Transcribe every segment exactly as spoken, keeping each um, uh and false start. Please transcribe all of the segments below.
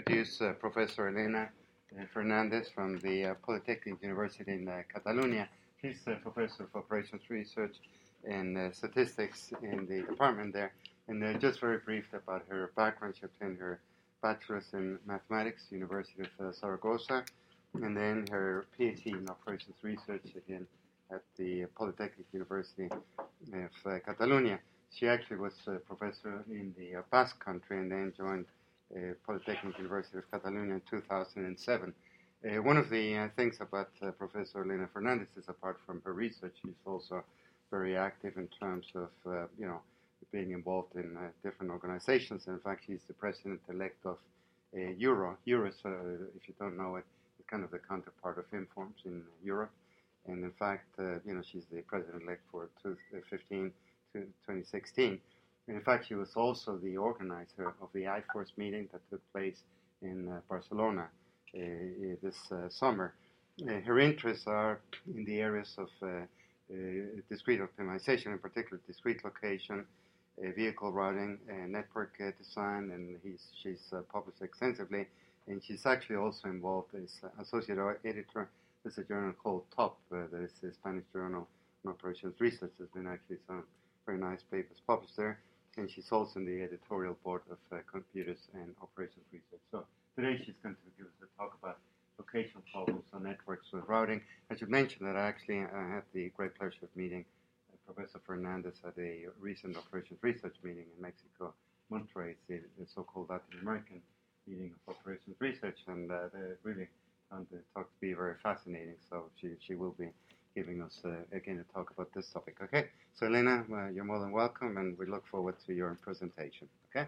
introduce uh, Professor Elena uh, Fernandez from the uh, Polytechnic University in uh, Catalonia. She's a professor of operations research and uh, statistics in the department there. And uh, just very brief about her background, she obtained her bachelor's in mathematics, University of uh, Zaragoza, and then her PhD in operations research again at the Polytechnic University of uh, Catalonia. She actually was a professor in the uh, Basque Country and then joined uh, Polytechnic University of Catalonia in two thousand seven. Uh, one of the uh, things about uh, Professor Elena Fernandez is, apart from her research, she's also very active in terms of, uh, you know, being involved in uh, different organizations. In fact, she's the president-elect of uh, Euro. Euro, uh, if you don't know it, is kind of the counterpart of Informs in Europe. And in fact, uh, you know, she's the president-elect for twenty fifteen to twenty sixteen. And in fact, she was also the organizer of the I FORCE meeting that took place in uh, Barcelona uh, this uh, summer. Uh, her interests are in the areas of uh, uh, discrete optimization, in particular discrete location, uh, vehicle routing, uh, network uh, design, and he's, she's uh, published extensively. And she's actually also involved as associate editor. There's a journal called TOP, uh, that is the Spanish Journal on Operations Research. There's been actually some very nice papers published there. And she's also in the editorial board of uh, Computers and Operations Research. So today she's going to give us a talk about location problems on networks with routing. I should mention that I actually uh, had the great pleasure of meeting uh, Professor Fernandez at a recent Operations Research meeting in Mexico, Monterrey, the, the so-called Latin American meeting of Operations Research, and uh, they really found the talk to be very fascinating. So she, she will be giving us, uh, again, a talk about this topic. Okay, so Elena, uh, you're more than welcome, and we look forward to your presentation. Okay?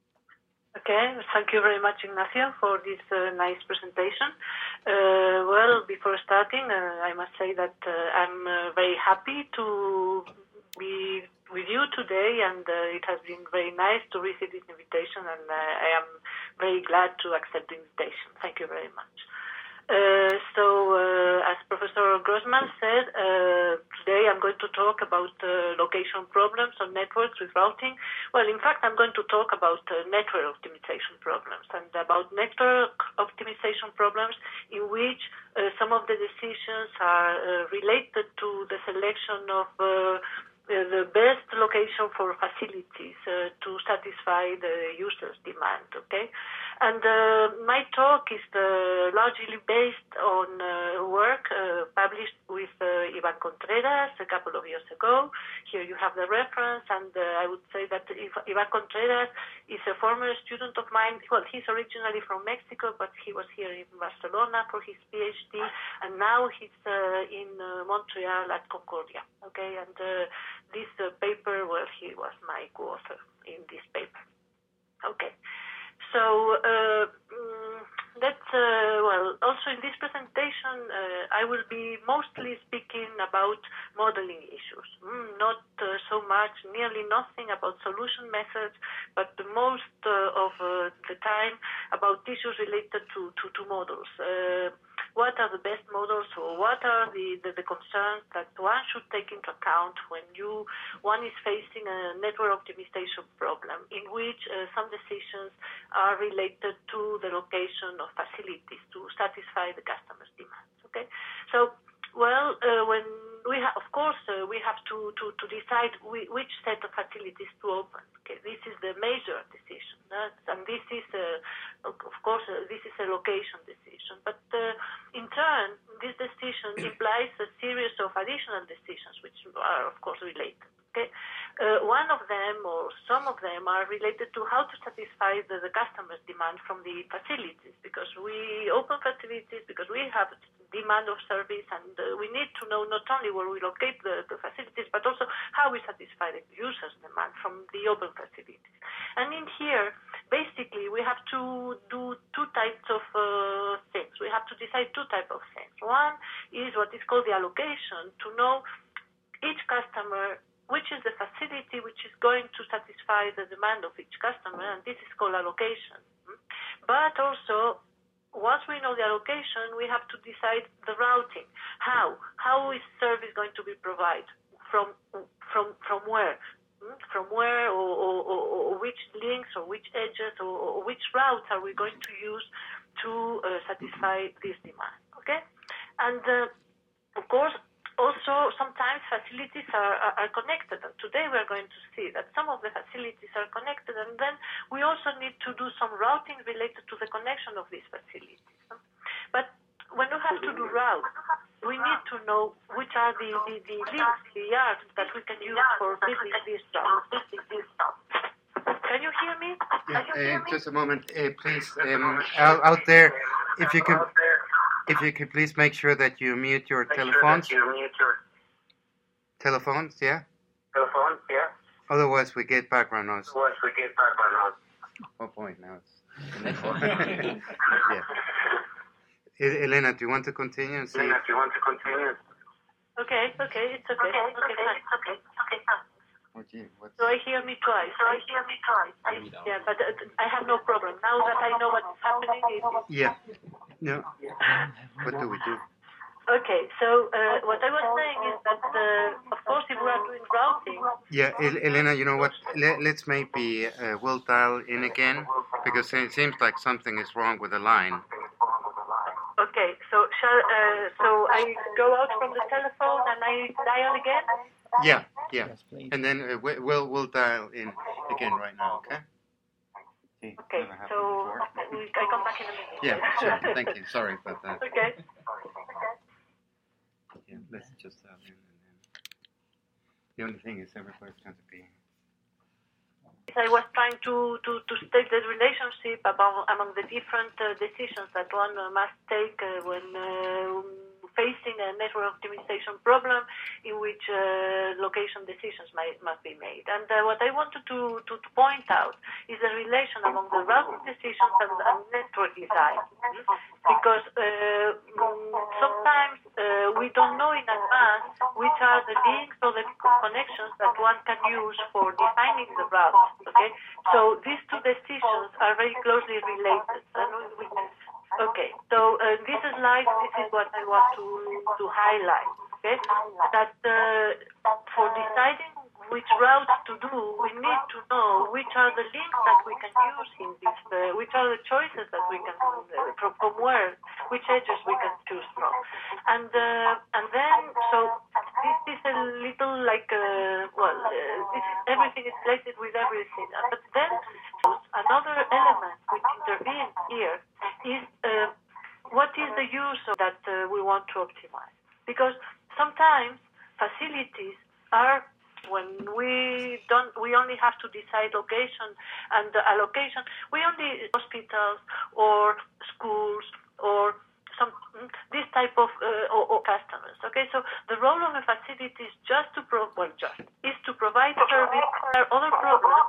Okay, thank you very much, Ignacio, for this uh, nice presentation. Uh, well, before starting, uh, I must say that uh, I'm uh, very happy to be with you today, and uh, it has been very nice to receive this invitation, and uh, I am very glad to accept the invitation. Thank you very much. Uh, so, uh, as Professor Grossman said, uh, today I'm going to talk about uh, location problems on networks with routing. Well, in fact, I'm going to talk about uh, network optimization problems and about network optimization problems in which uh, some of the decisions are uh, related to the selection of uh, the best location for facilities uh, to satisfy the user's demand, okay? And uh, my talk is uh, largely based on uh, work uh, published with uh, Ivan Contreras a couple of years ago. Here you have the reference, and uh, I would say that Ivan Contreras is a former student of mine. Well, he's originally from Mexico, but he was here in Barcelona for his PhD, and now he's uh, in uh, Montreal at Concordia, okay? And uh, this uh, paper, well, he was my co-author in this paper. Okay. So uh, mm, that's, uh, well, also in this presentation, uh, I will be mostly speaking about modeling issues, mm, not uh, so much, nearly nothing about solution methods, but the most uh, of uh, the time about issues related to, to, to models. Uh, what are the best models, or what are the, the, the concerns that one should take into account when you one is facing a network optimization problem in which uh, some decisions are related to the location of facilities to satisfy the customer's demands. Okay, so well, uh, when we ha- of course uh, we have to to, to decide we, which set of facilities to open. Okay, this is the major decision, uh, and this is uh, of course uh, this is a location decision. But uh, in turn, this decision implies a series of additional decisions which are of course related. Okay, uh, one of them or some of them are related to how to satisfy the, the customer's demand from the facilities, because we open facilities because we have demand of service, and uh, we need to know not only where we locate the, the facilities, but also how we satisfy the user's demand from the open facilities. And in here, basically, we have to do two types of uh, things. We have to decide two types of things. One is what is called the allocation, to know each customer which is the facility which is going to satisfy the demand of each customer, and this is called allocation. But also, once we know the allocation, we have to decide the routing. How? How is service going to be provided? From from from where? from where or, or, or, or which links or which edges or, or which routes are we going to use to uh, satisfy this demand, okay? And uh, of course, also sometimes facilities are, are, are connected. And today we are going to see that some of the facilities are connected, and then we also need to do some routing related to the connection of these facilities. But when we have to do routes, we need to know which are the, the, the links, the yards that we can use for building these routes. Can you hear me? Yeah, Can you hear uh, me? just a moment, uh, please. Um, out, out there, if you could, if you could please make sure that you mute your telephones. Telephones, yeah. Telephones, yeah. Otherwise, we get background noise. Otherwise, we get background noise. Oh point now it's yeah. E- Elena, do you want to continue and see? Elena, do you want to continue? Okay, okay, it's okay. Okay, Okay, okay, fine. it's okay. Okay, fine. Oh, gee, what's... So I hear me twice. So I hear me twice. Yeah, but uh, I have no problem. Now that I know what's happening, it is... Yeah. No. What do we do? Okay, so uh, what I was saying is that, uh, of course, if we are doing routing... Yeah, El- Elena, you know what? Let, let's maybe uh, we'll dial in again because it seems like something is wrong with the line. Okay, so shall, uh, so I go out from the telephone and I dial again? Yeah, yeah. Yes, please. And then uh, we- we'll we'll dial in again right now, okay? See, Okay, never happened so before. we, I come back in a minute. Yeah, sure. Thank you. Sorry about that. Okay. Yeah, let's just dial in and then. The only thing is everybody's going to be. I was trying to, to, to state the relationship among, among the different uh, decisions that one uh, must take uh, when uh, facing a network optimization problem in which uh, location decisions might, must be made. And uh, what I wanted to, to, to point out is the relation among the routing decisions and, and network design. Because uh, sometimes uh, we don't know in advance which are the links or the connections that one can use for defining the route. Okay, so these two decisions are very closely related. And we, okay, so uh, this slide, this is what I want to to highlight. Okay, that uh, for deciding which routes to do, we need to know which are the links that we can use in this, uh, which are the choices that we can, uh, from, from where, which edges we can choose from. And uh, and then, so this is a little like, uh, well, uh, this is, everything is related with everything. But then another element which intervenes here is uh, what is the use of that uh, we want to optimize. Because sometimes facilities are, when we don't, we only have to decide location and the allocation. We only hospitals or schools or some this type of uh, or, or customers. Okay, so the role of a facility is just to pro well, just is to provide service. There are other programs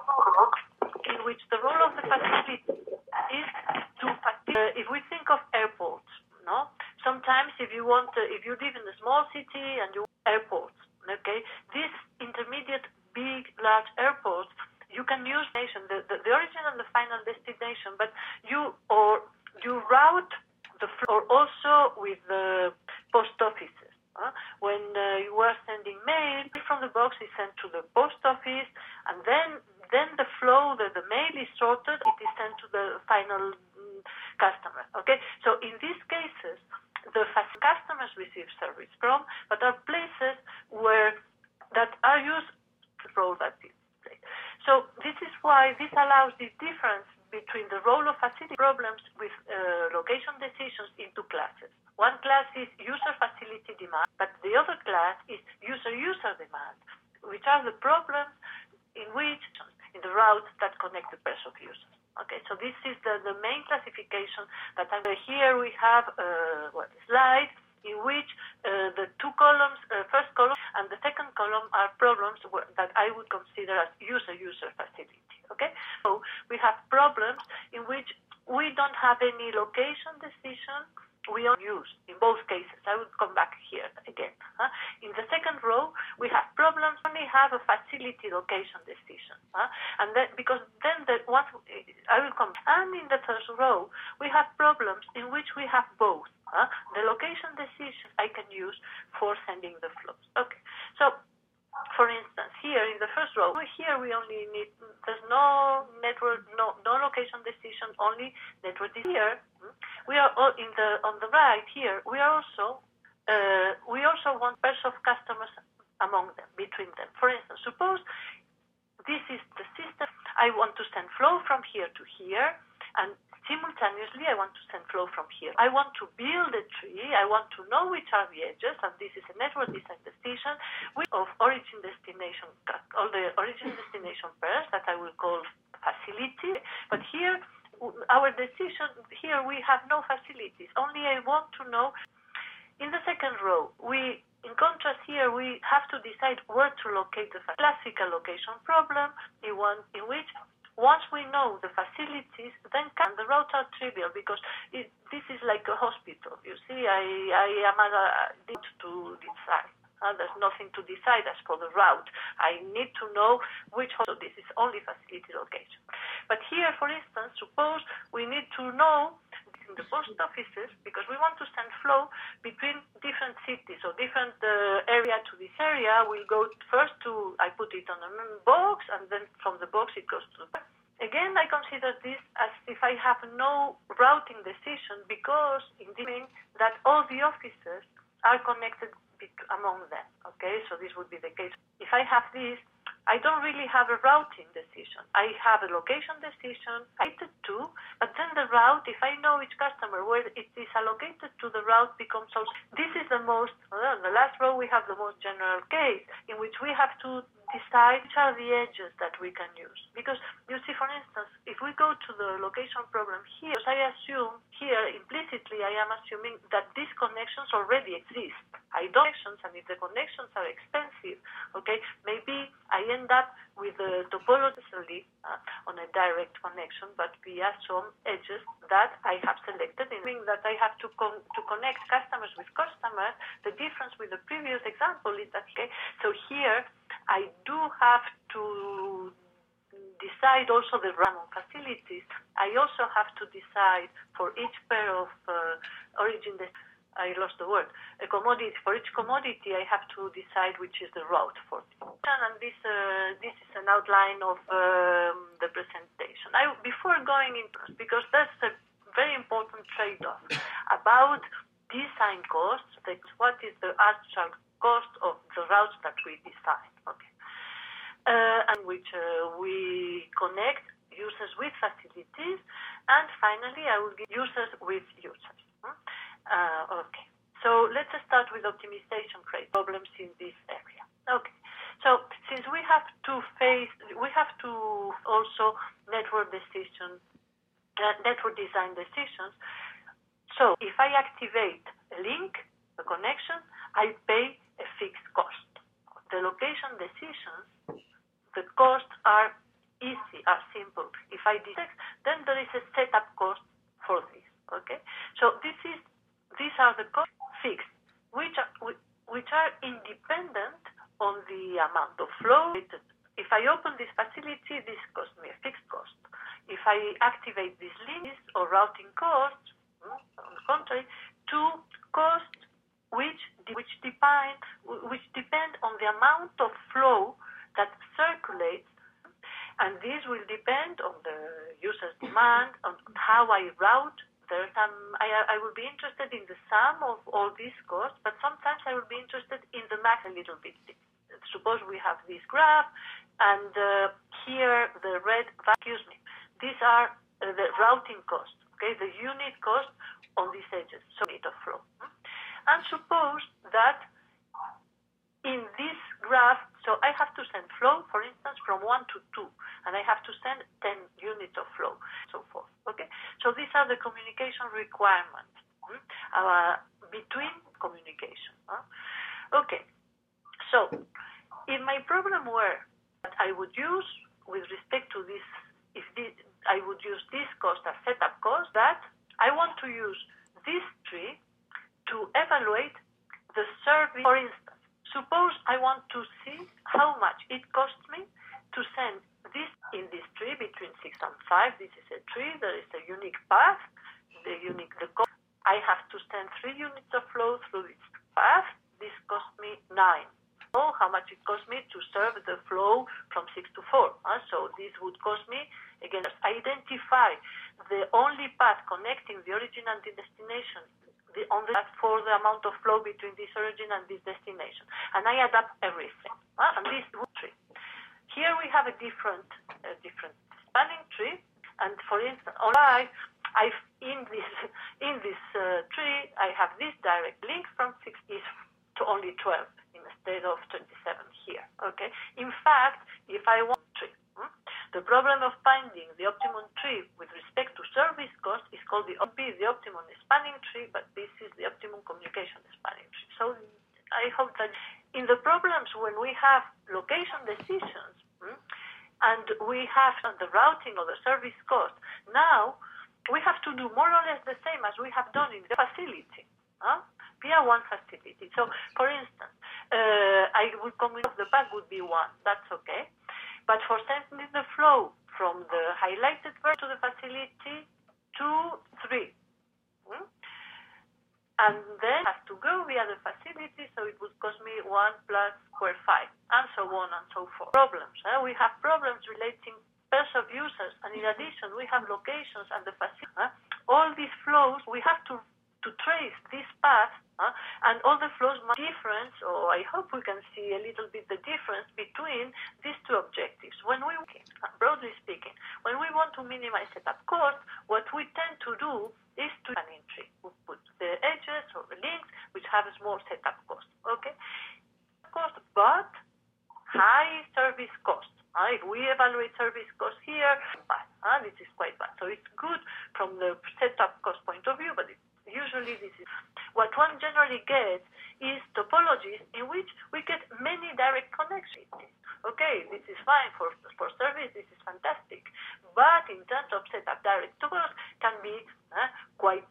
in which the role of the facility is to uh, if we think of airports, no. Sometimes if you want, uh, if you live in a small city and you airports. Okay, these intermediate, big, large airports, you can use nation the, the, the origin and the final destination, but you or you route the or also with the post offices. Uh, when uh, you are sending mail from the box is sent to the post office, and then then the flow, the, the mail is sorted, it is sent to the final um, customer. Okay, so in these cases, the customers receive service from, but are places where that are used to role that is played. So this is why this allows the difference between the role of facility problems with uh, location decisions in two classes. One class is user facility demand, but the other class is user-user demand, which are the problems in which in the routes that connect the pairs of users. Okay, so this is the, the main classification that I'm, uh, here we have uh, what slide in which uh, the two columns, uh, first column and the second column are problems where, that I would consider as user-user facility. Okay, so we have problems in which we don't have any location decision. We only use in both cases. I will come back here again. Huh? In the second row, we have problems only have a facility location decision, huh? and that because then the what I will come. And in the first row, we have problems in which we have both. Huh? The location decision I can use for sending the flows. Okay, so For instance, here in the first row, here we only need, there's no network, no no location decision, only network here. We are all in the on the right here. We are also uh, we also want pairs of customers among them, between them. For instance, suppose this is the system. I want to send flow from here to here, and simultaneously, I want to send flow from here. I want to build a tree. I want to know which are the edges, and this is a network design decision of origin-destination, all the origin-destination pairs that I will call facility. But here, our decision, here we have no facilities. Only I want to know. In the second row, we, in contrast here, we have to decide where to locate the classical location problem, in one in which once we know the facilities, then can, the routes are trivial because it, this is like a hospital. You see, I, I am a, need to decide. Uh, there's nothing to decide as for the route. I need to know which hospital. This is only facility location. But here, for instance, suppose we need to know in the post offices because we want to send flow between different cities or different uh, area to this area. We'll go first to, I put it on a box, and then from the box it goes to the Again, I consider this as if I have no routing decision because it means that all the offices are connected among them. Okay, so this would be the case. If I have this, I don't really have a routing decision. I have a location decision allocated to, but then the route, if I know each customer where it is allocated to, the route becomes also. This is the most, well, the last row we have the most general case in which we have to decide which are the edges that we can use. Because you see, for instance, if we go to the location problem here, I assume here implicitly I am assuming that these connections already exist. I don't connections, and if the connections are expensive, okay, maybe I end up with the topology uh, on a direct connection, but via some edges that I have selected. In meaning that I have to con to connect customers with customers. The difference with the previous example is that okay, so here I do have to decide also the random facilities. I also have to decide for each pair of uh, origin. I lost the word. A commodity for each commodity, I have to decide which is the route for it. And this uh, this is an outline of um, the presentation. I, before going into because that's a very important trade-off about design costs. That's what is the actual cost of the routes that we design. Okay, uh, and which uh, we connect users with facilities, and finally, I will give users with users. Hmm? Uh, okay, so let's start with optimization rate problems in this area. Okay, so since we have to face, we have to also network decision, uh, network design decisions. So if I activate a link, a connection, I pay a fixed cost. The location decisions, the costs are easy, are simple. If I detect, then there is a setup cost for this. Okay, so this is. These are the costs fixed, which are, which are independent on the amount of flow. If I open this facility, this costs me a fixed cost. If I activate these links or routing costs, on the contrary, two costs which which depend which depend on the amount of flow that circulates, and this will depend on the user's demand, on how I route. There's some, I, I will be interested in the sum of all these costs, but sometimes I will be interested in the max a little bit. Suppose we have this graph, and uh, here the red, excuse me, these are uh, the routing costs, okay, the unit cost on these edges, so unit of flow. And suppose that in this graph, so I have to send flow, for instance, from one to two, and I have to send ten units of flow, so forth. Okay, so these are the communication requirements uh, between communication. Huh? Okay, so if my problem were that I would use with respect to this, if this, I would use this cost as setup cost, that I want to use this tree to evaluate the service. For instance, suppose I want to see how much it costs me to send this in this tree between six and five. This is a tree. There is a unique path. The unique the cost. I have to send three units of flow through this path. This cost me nine. Oh, how much it costs me to serve the flow from six to four. Uh, so this would cost me, again, identify the only path connecting the origin and the destination, the, on the path for the amount of flow between this origin and this destination. And I add up everything. Uh, and this would tree. Here we have a different, uh, different spanning tree. And for instance, on I, I've, in this, in this uh, tree, I have this direct link from six is to only twelve instead of twenty-seven here. Okay. In fact, if I want tree, hmm, the problem of finding the optimum tree with respect to service cost is called the O P, the optimum spanning tree, but this is the optimum communication spanning tree. So I hope that in the problems when we have location decisions, hmm, and we have the routing or the service cost, now we have to do more or less the same as we have done in the facility, huh? P R one facility. So, for instance, uh, I would communicate the path would be one. That's okay. But for sending the flow from the highlighted version to the facility, two, three. Hmm? And then has to go via the facility, so it would cost me one plus square five, and so on and so forth. Problems. Eh? We have problems relating pairs of users, and in addition, we have locations and the facility. Eh? All these flows, we have to to trace this path, uh, and all the flows must difference, or I hope we can see a little bit the difference between these two objectives. When we, broadly speaking, when we want to minimize setup cost, what we tend to do is to an entry. We put the edges or the links which have a small setup cost, okay? Cost, but high service cost. Uh, if we evaluate service cost here, bad. Uh, this is quite bad. So it's good from the setup cost point of view, but it usually this is what one generally gets is topologies in which we get many direct connections. Okay, this is fine for for service, this is fantastic. But in terms of setup direct to cost can be uh, quite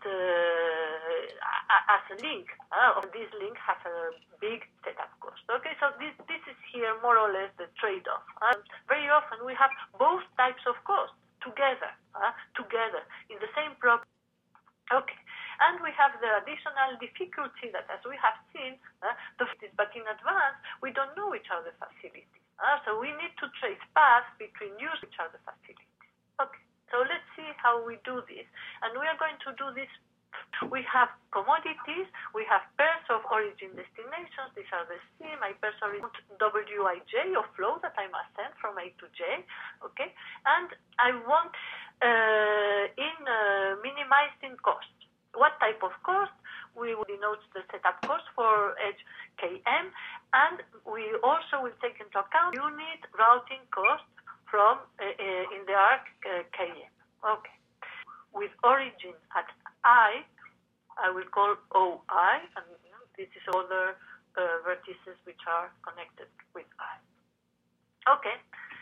uh, as a link. Uh, this link has a big setup cost. Okay, so this this is here more or less the trade-off. Uh, very often we have both types of cost together, uh, together in the same problem. Okay. And we have the additional difficulty that, as we have seen, uh, the but in advance, we don't know which are the facilities. Uh, so we need to trace paths between users, which are the facilities. Okay, so let's see how we do this. And we are going to do this. We have commodities, we have pairs of origin destinations. These are the C, my pairs are W I J of flow that I must send from A to J. Okay, and I want uh, in uh, minimizing cost. What type of cost? We will denote the setup cost for edge K M, and we also will take into account unit routing cost from uh, uh, in the arc uh, K M. Okay. With origin at I, I will call O I, and this is other uh, vertices which are connected with I. Okay.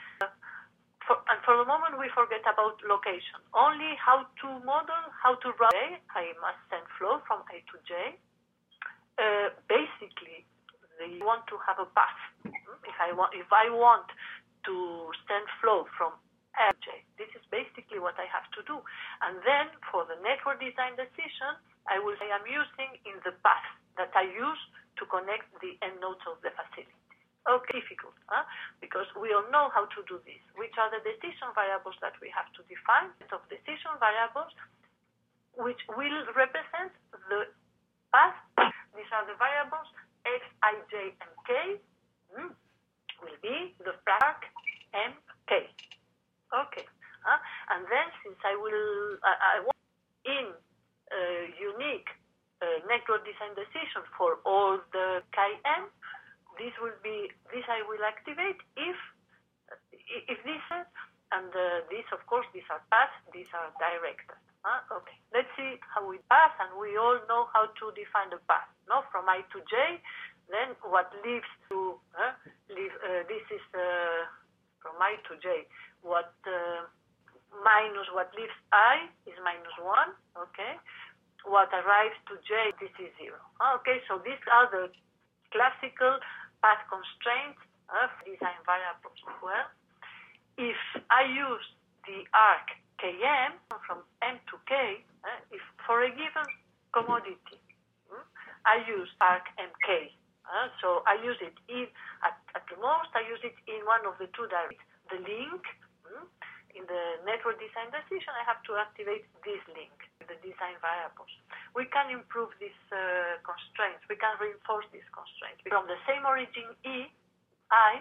For, and for the moment, we forget about location. Only how to model, how to route. I must send flow from A to J. Uh, basically, they want to have a path. If I want, if I want to send flow from A to J, this is basically what I have to do. And then, for the network design decision, I will say I'm using in the path that I use to connect the end nodes of the facility. Okay, difficult, huh? Because we all know how to do this. Which are the decision variables that we have to define? Of decision variables, which will represent the path. These are the variables X, I, J, and K. Mm, will be the arc M, K. Okay, huh? And then since I will, I, I want in uh, unique uh, network design decision for all the K M. This will be, this I will activate if, if this, and uh, this, of course, these are paths, these are directed. Huh? Okay, let's see how we pass, and we all know how to define the path. No, from I to J, then what leaves to, uh, leave, uh, this is uh, from I to J, what uh, minus what leaves I is minus one, okay? What arrives to J, this is zero. Okay, so these are the classical path constraints of design variables. Well, if I use the arc K M from M to K, uh, if for a given commodity, hmm, I use arc M K. Uh, so I use it in at the most, I use it in one of the two directions. The link, hmm, in the network design decision, I have to activate this link, the design variables. We can improve these uh, constraints. We can reinforce these constraints. From the same origin E, I,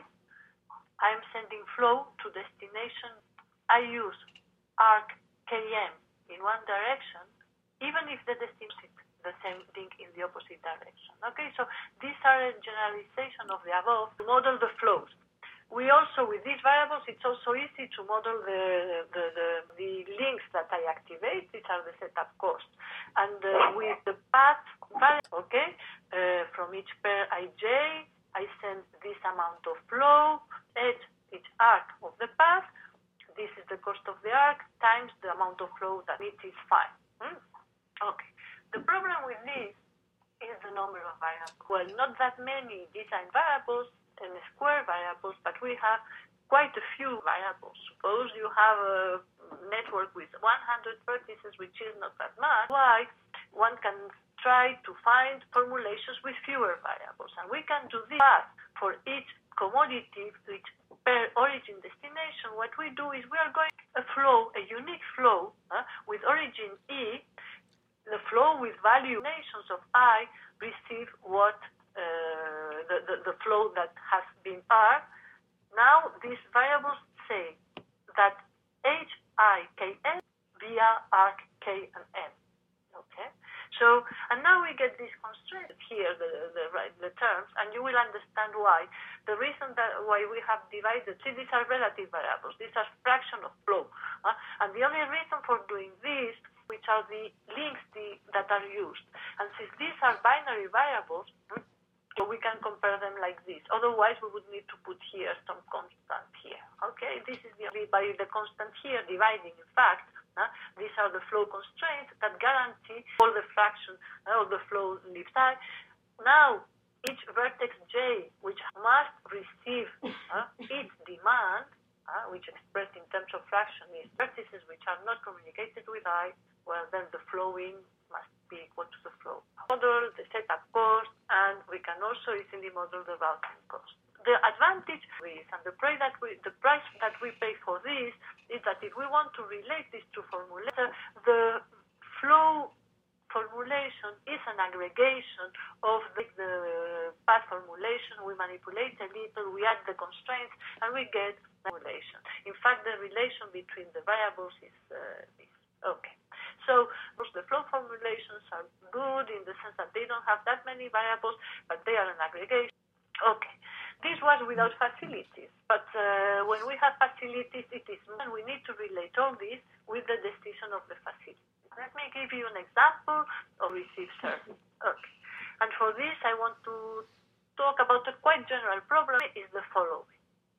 I'm sending flow to destination. I use arc K M in one direction, even if the destination is the same thing in the opposite direction. Okay, so these are a generalization of the above to model the flows. We also, with these variables, it's also easy to model the the, the, the links that I activate. These are the setup costs. And uh, with the path variable, okay, uh, from each pair ij, I send this amount of flow, edge each arc of the path. This is the cost of the arc times the amount of flow that it is fine. Hmm? Okay. The problem with this is the number of variables. Well, not that many design variables and square variables, but we have quite a few variables. Suppose you have a network with one hundred vertices, which is not that much. Why? One can try to find formulations with fewer variables. And we can do this for each commodity, each per origin destination. What we do is we are going a flow, a unique flow uh, with origin E. The flow with value nations of I receive what uh, the, the, the flow that has been R. Now these variables say that H I K N via arc K and M. Okay. So, and now we get these constraints here, the, the, the terms, and you will understand why. The reason that why we have divided, see, these are relative variables. These are fraction of flow. Uh, and the only reason for doing this, which are the links the, that are used. And since these are binary variables, so we can compare them like this. Otherwise, we would need to put here some constant here. Okay, this is the, by the constant here dividing, in fact, uh, these are the flow constraints that guarantee all the fraction, uh, all the flow lives I. Now, each vertex J, which must receive uh, its demand, uh, which expressed in terms of fraction is vertices which are not communicated with I, well, then the flowing must be equal to the flow. Model the setup cost, and we can also easily model the routing cost. The advantage is, and the price that we, the price that we pay for this is that if we want to relate these two formulas, the flow formulation is an aggregation of the, the path formulation. We manipulate a little, we add the constraints, and we get formulation. In fact, the relation between the variables is uh, this. Okay. So the flow formulations are good in the sense that they don't have that many variables, but they are an aggregation. Okay. This was without facilities, but uh, when we have facilities, it is and we need to relate all this with the decision of the facility. Let me give you an example of receive service. Okay. And for this, I want to talk about a quite general problem is the following.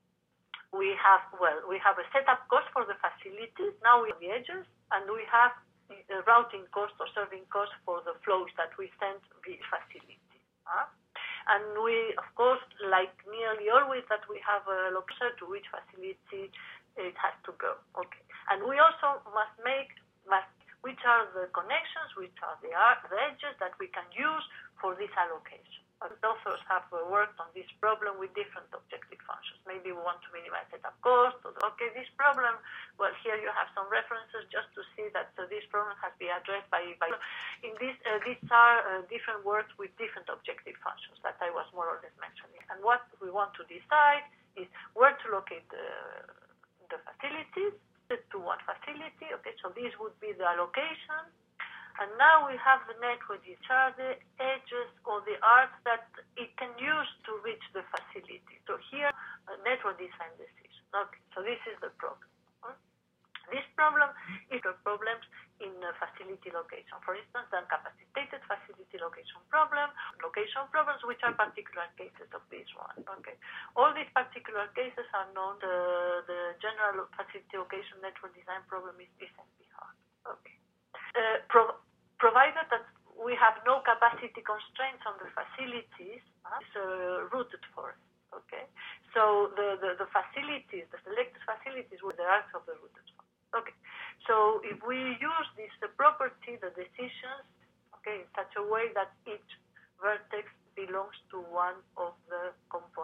We have, well, we have a setup cost for the facilities. Now we have the edges, and we have the routing cost or serving cost for the flows that we send via facility. Huh? And we, of course, like nearly always that we have a location to which facility it has to go. Okay. And we also must make, must, which are the connections, which are the, the edges that we can use for this allocation. Authors have worked on this problem with different objective functions. Maybe we want to minimize setup cost. Or, okay, this problem, well, here you have some references just to see that so this problem has been addressed by, by in this, uh, these are uh, different works with different objective functions that I was more or less mentioning. And what we want to decide is where to locate the, the facilities to one facility. Okay, so this would be the allocation. And now we have the network, which are the edges or the arcs that it can use to reach the facility. So here, a network design decision. Okay, so this is the problem. Hmm? This problem is the problems in uh, facility location. For instance, the incapacitated facility location problem, location problems, which are particular cases of this one. Okay, all these particular cases are known. The, the general facility location network design problem is this and behind. Okay. Uh, pro- provided that we have no capacity constraints on the facilities, uh, it's uh, rooted forest. Okay, so the, the, the facilities, the selected facilities, were the arcs of the rooted forest. Okay, so if we use this uh, property, the decisions, okay, in such a way that each vertex belongs to one of the components.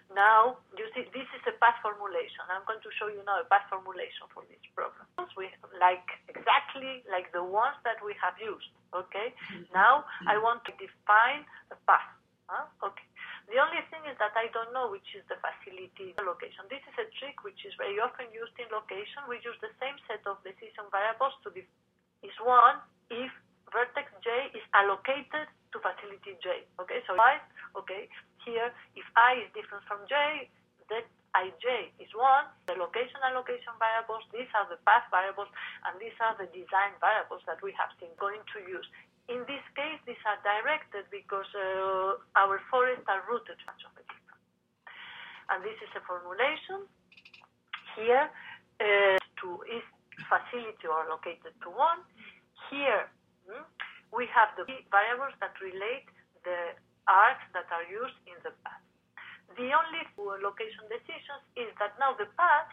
Now, you see, this is a path formulation. I'm going to show you now a path formulation for this problem. We like exactly like the ones that we have used. Okay. Mm-hmm. Now I want to define a path. Huh? Okay. The only thing is that I don't know which is the facility location. This is a trick which is very often used in location. We use the same set of decision variables to def- is one if vertex J is allocated to facility J. Okay. So I okay. Here, if I is different from J, then Ij is one. The location allocation variables, these are the path variables, and these are the design variables that we have been going to use. In this case, these are directed because uh, our forests are rooted much of a difference. And this is a formulation. Here, uh, to is facility or allocated to one. Here, hmm, we have the variables that relate the arcs that are used in the path. The only location decisions is that now the path,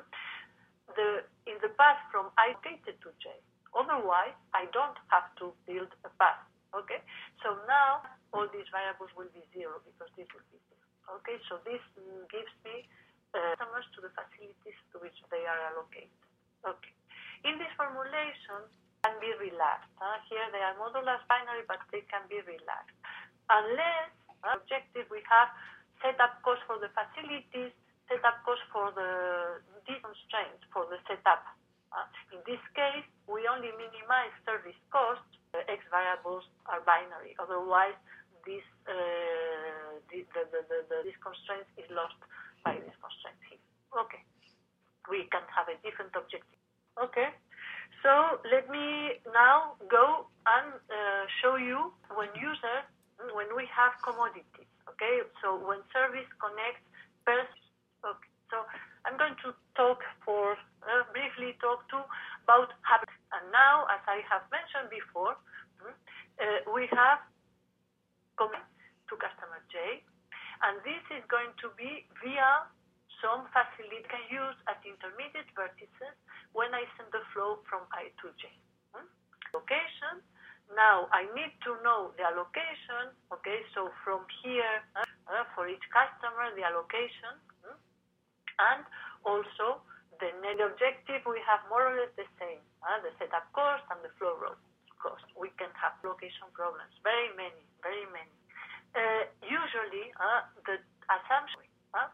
the in the path from I located to J. Otherwise, I don't have to build a path. Okay. So now all these variables will be zero because this will be zero. Okay. So this gives me uh, customers to the facilities to which they are allocated. Okay. In this formulation, can be relaxed. Huh? Here they are modulus binary, but they can be relaxed. Unless uh, objective we have setup cost for the facilities, setup cost for the these constraints for the setup. Uh, in this case, we only minimize service costs. The X variables are binary. Otherwise, this uh, the, the, the, the, the, this constraint is lost by this constraint here. Okay, we can have a different objective. Okay. So let me now go and uh, show you when users. When we have commodities, okay? So when service connects persons, okay. So I'm going to talk for, uh, briefly talk to about habit. And now, as I have mentioned before, uh, we have commit to customer J, and this is going to be via some facility I can use at intermediate vertices when I send the flow from I to J. Hmm? Location. Now, I need to know the allocation, okay, so from here, uh, uh, for each customer, the allocation, hmm, and also the net objective, we have more or less the same, uh, the setup cost and the flow road cost. We can have location problems, very many, very many. Uh, usually, uh, the assumption uh,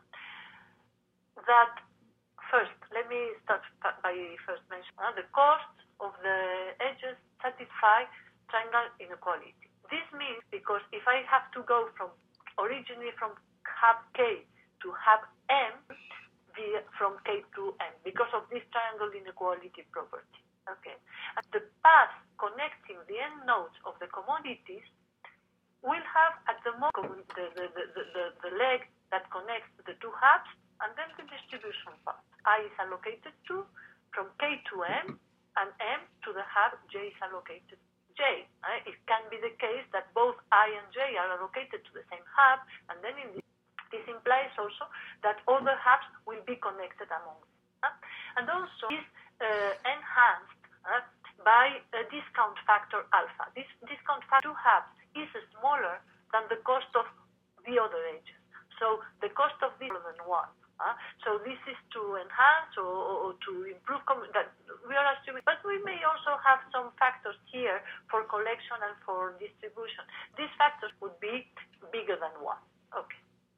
that, first, let me start by first mentioning uh, the cost of the edges satisfy triangle inequality. This means because if I have to go from originally from hub K to hub M, the, from K to M, because of this triangle inequality property. Okay, and the path connecting the end nodes of the commodities will have at the moment the, the, the, the, the leg that connects the two hubs, and then the distribution path. I is allocated to from K to M, and M to the hub J is allocated J. Uh, it can be the case that both I and J are allocated to the same hub, and then in this, this implies also that all the hubs will be connected among them. Uh, and also is uh, enhanced uh, by a discount factor alpha. This discount factor two hubs is smaller than the cost of the other edges. So the cost of this is more than one. Uh, so this is to enhance or, or to improve com- that we are assuming, but we may also have some factors here for collection and for distribution. These factors would be bigger than one. Okay.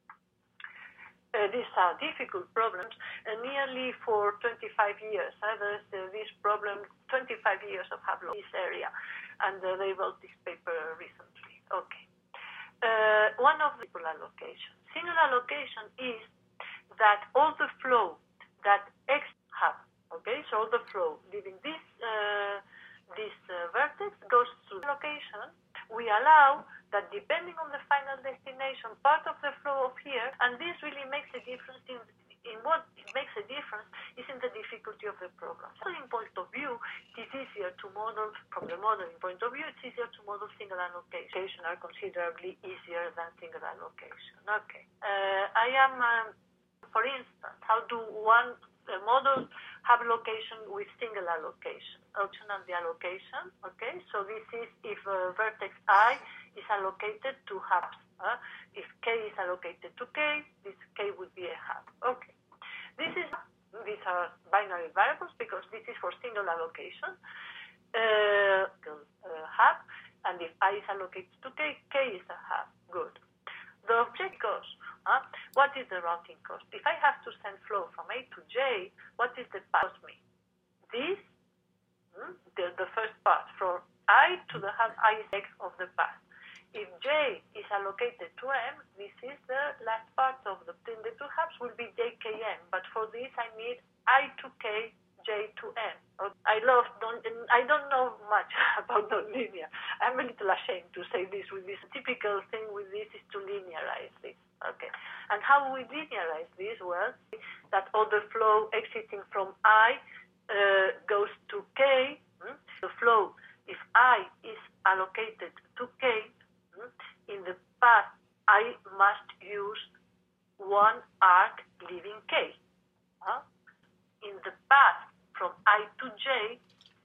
Uh, these are difficult problems. Uh, nearly for twenty-five years, uh, there's uh, this problem. twenty-five years of Hablo this area, and uh, they wrote this paper recently. Okay. Uh, one of the single allocation. Single allocation is that all the flow that X have, okay, so all the flow leaving this uh, this uh, vertex goes to the location. We allow that depending on the final destination, part of the flow of here, and this really makes a difference in in what it makes a difference is in the difficulty of the program. So in point of view, it is easier to model, from the modeling point of view, it's easier to model single allocation, are considerably easier than single allocation. Okay. Uh, I am, um, for instance, how do one uh, model have location with single allocation? Option and the allocation, okay? So this is if uh, vertex I is allocated to hubs Uh, if K is allocated to K, this K would be a hub. Okay. This is, these are binary variables because this is for single allocation. Uh, uh, hub, and if I is allocated to K, K is a hub. Good. The object cost. Uh, what is the routing cost? If I have to send flow from A to J, what is the cost me? This, hmm, the, the first part, from I to the hub I is X of the path. If J is allocated to M, this is the last part of the, the two hubs will be J K M, but for this I need I to K, J to M. I love, don't, I don't know much about nonlinear. I'm a little ashamed to say this with this. Typical thing with this is to linearize this. Okay. And how we linearize this? Well, that order flow exiting from I uh, goes to K. Hmm? The flow, if I is allocated to K, hmm, in the path I must use one arc leaving K. Huh? In the path from I to J,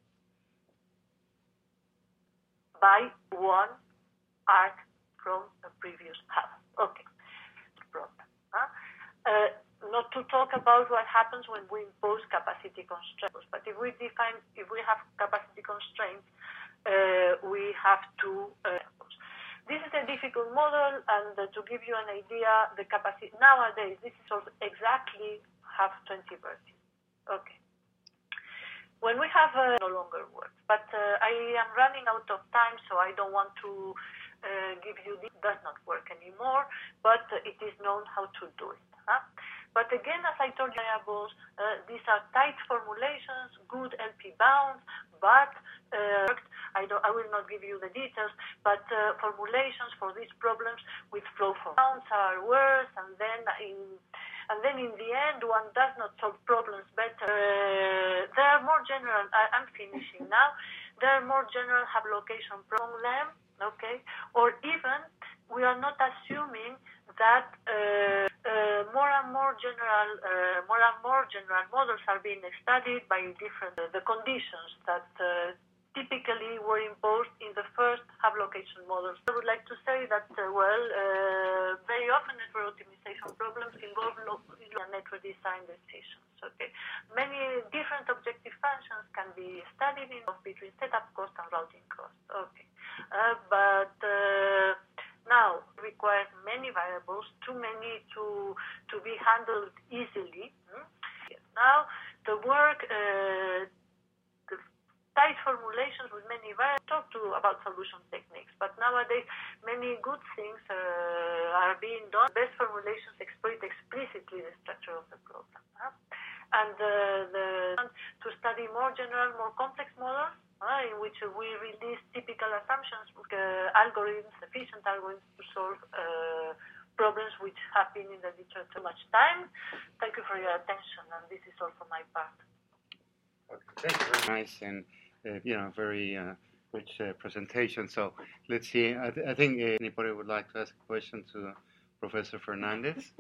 by one arc from the previous hub. Okay. Problem. Huh? Uh, not to talk about what happens when we impose capacity constraints, but if we define, if we have capacity constraints, uh, we have to. Uh, this is a difficult model, and uh, to give you an idea, the capacity nowadays this is also exactly half twenty vertices. Okay. When we have uh, no longer works, but uh, I am running out of time, so I don't want to uh, give you this. Does not work anymore, but uh, it is known how to do it. Huh? But again, as I told you, variables, uh, these are tight formulations, good L P bounds, but uh, I don't. I will not give you the details. But uh, formulations for these problems with flow form bounds are worse, and then in. And then in the end, one does not solve problems better. Uh, there are more general, I, I'm finishing now, there are more general hub location from them, okay? Or even, we are not assuming that uh, uh, more and more general, uh, more and more general models are being studied by different, uh, the conditions that uh, typically were imposed in the first hub location models. I would like to say that, uh, well, uh, very often network optimization problems involve local network design decisions. Okay, many different objective functions can be studied in between setup cost and routing cost. Okay, uh, but uh, now it requires many variables, too many to to be handled easily. Hmm? Now the work. Uh, tight formulations with many variables, talk to about solution techniques, but nowadays many good things uh, are being done. Best formulations exploit explicitly the structure of the problem. Huh? And uh, the, to study more general, more complex models, uh, in which we release typical assumptions, uh, algorithms, efficient algorithms to solve uh, problems which have been in the literature too much time. Thank you for your attention, and this is all for my part. Okay, thank you very nice and uh, you know very uh, rich uh, presentation. So let's see. I, th- I think uh, anybody would like to ask a question to Professor Fernandez.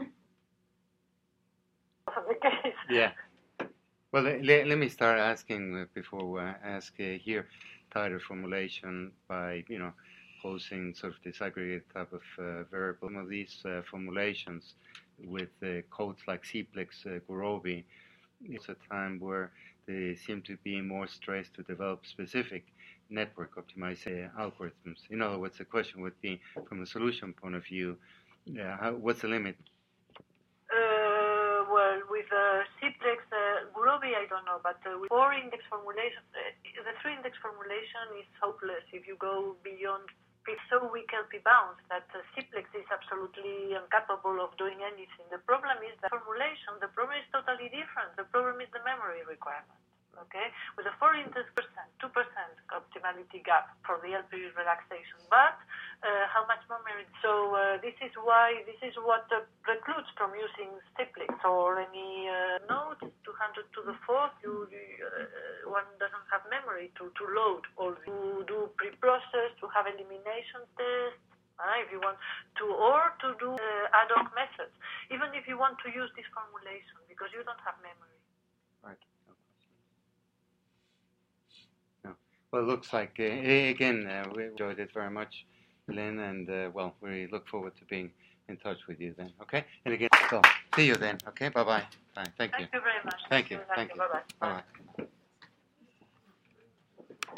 Yeah. Well, let, let me start asking before we ask uh, here tighter formulation by you know posing sort of disaggregated type of uh, variable. Some of these uh, formulations with uh, codes like Cplex, uh, Gurobi, it's a time where they seem to be more stressed to develop specific network optimization algorithms. In other words, the question would be, from a solution point of view, uh, how, what's the limit? Uh, well, with uh, Cplex, uh, Gurobi, I don't know, but uh, with four index formulation, uh, the three index formulation is hopeless if you go beyond. It's so weak L P bounds that uh, Cplex is absolutely incapable of doing anything. The problem is the formulation. The problem is totally different. The problem is the memory requirement. Okay, with a four index percent, two percent optimality gap for the L P relaxation, but uh, how much memory? So uh, this is why this is what uh, precludes from using Cplex or any uh, node two hundred to the fourth. You, uh, one doesn't have memory to, to load all to do pre-process, to have elimination tests. Uh, if you want to, or to do uh, ad hoc methods, even if you want to use this formulation because you don't have memory. Right. No. Well, it looks like, uh, again, uh, we enjoyed it very much. Lynn, and uh, well, we look forward to being in touch with you then. Okay, and again, so see you then. Okay, bye bye. Bye. Thank you. Thank you very much. Thank you. Thank you. Bye bye. Bye bye.